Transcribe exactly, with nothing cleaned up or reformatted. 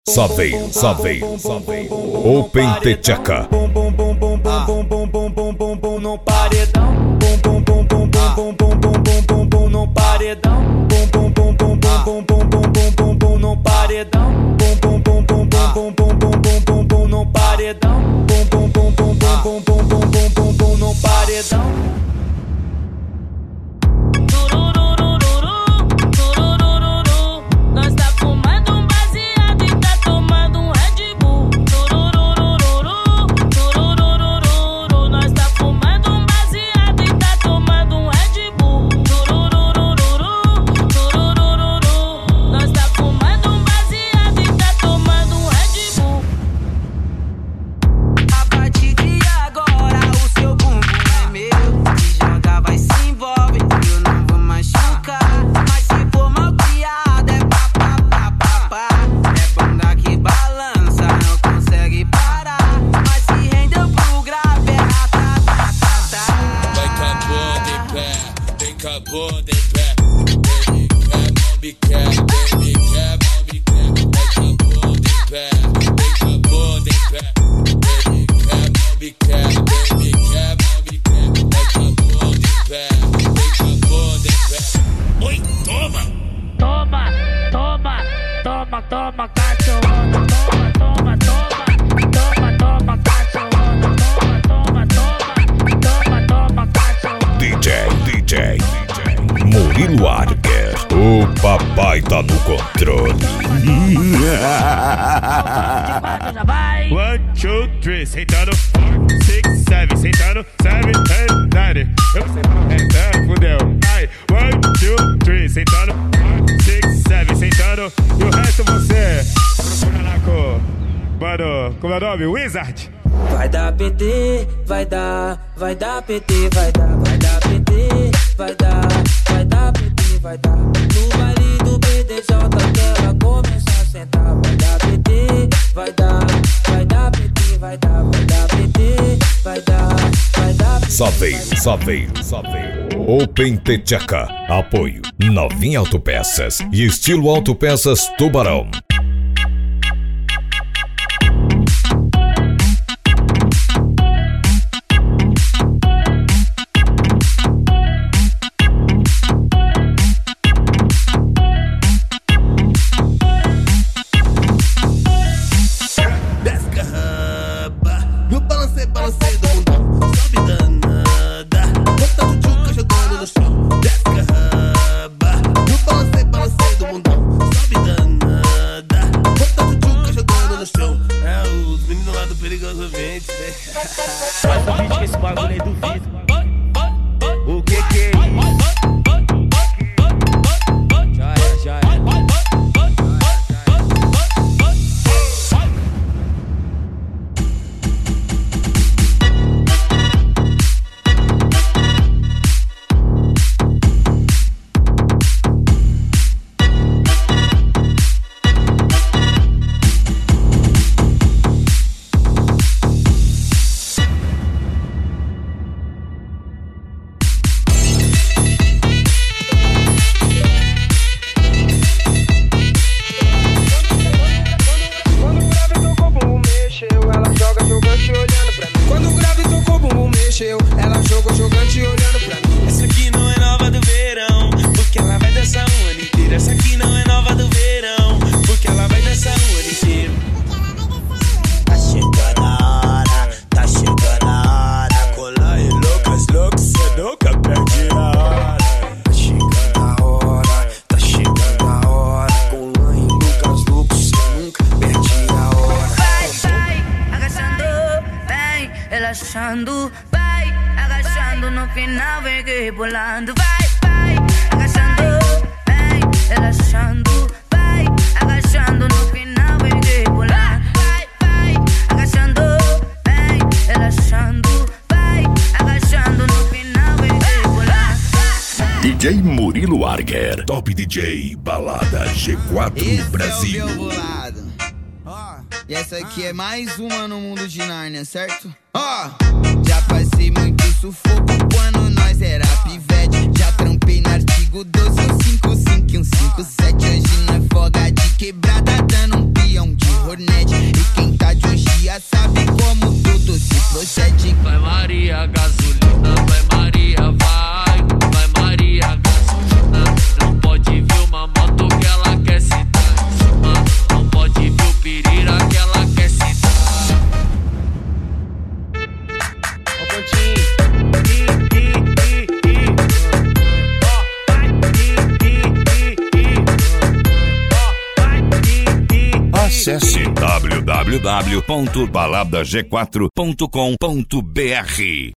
Só veio, só veio, só veio. Open Tchaka. Bum bum bum bum bum bum bum bum bum bum bum no paredão. Bum bum bum bum bum bum bum bum bum bum bum no paredão. Bum bum bum bum bum bum bum bum bum bum bum no paredão. Bum bum bum bum bum bum bum bum bum bum bum no paredão. Bum bum bum bum bum bum bum bum bum bum bum no paredão. Toma, cachorrona, toma, toma, toma, toma, toma, cachorrona, toma, toma, toma, toma, toma, cachorrona. D J, D J, Murilo Arger, o papai tá no controle. One, two, three, sentando, four, six, seven, sentando, seven, eight, nine. Eu não sei falar o resto, é, fudeu. Ai, one, two, three, sentando, four, six, seven, sentando. E o resto você procura lá com, mano, como é o nome? Wizard. Vai dar P T, vai dar, vai dar P T, vai dar, vai dar P T, vai dar, vai dar P T, vai dar. No baile do B D J que ela começa a sentar. Vai dar P T, vai dar, vai dar P T, vai dar, vai dar P T, vai dar, vai dar P T. Só veio, só veio, só veio. Open Tchaka. Apoio Novinha Autopeças e Estilo Autopeças Tubarão. Faz um vídeo que esse bagulho aí duvido. O que que é isso? Já era, já era. Ela joga jogante olhando pra mim. Essa aqui não é nova do verão, porque ela vai dançar o ano inteiro. Essa aqui não é nova do verão, porque ela vai dançar o ano inteiro. Tá chegando a hora, tá chegando a hora. Cola e loucas, loucas, cê nunca perde a hora. Tá chegando a hora, tá chegando a hora. Cola e loucas, loucas, cê nunca perde a hora. Vai, vai, agachando, vem, relaxando. No final vem que rebolando. Vai, vai, agachando, vem, relaxando. Vai, agachando no final vem que rebolando. Vai, vai, agachando, vem, relaxando. Vai, agachando no final vem que rebolando. D J Murilo Arger, Top D J Balada G quatro Esse Brasil. É o meu bolado. Ó, e essa aqui é mais uma no mundo de Nárnia, certo? Ó, já passei muito sufoco quando nós era pivete. Já trampei no artigo doze, cinco cinco que um cinco sete. Hoje nós folga de quebrada, dando um peão de hornete. E quem tá de hoje já sabe como tudo se procede. Vai Maria gasolina, vai Maria, vai. Vai Maria gasolina. Não pode vir uma moto que ela quer se dar em cima. Não pode vir o pirira que ela quer se dar. Ó o pontinho. Acesse w w w ponto balada g quatro ponto com ponto b r.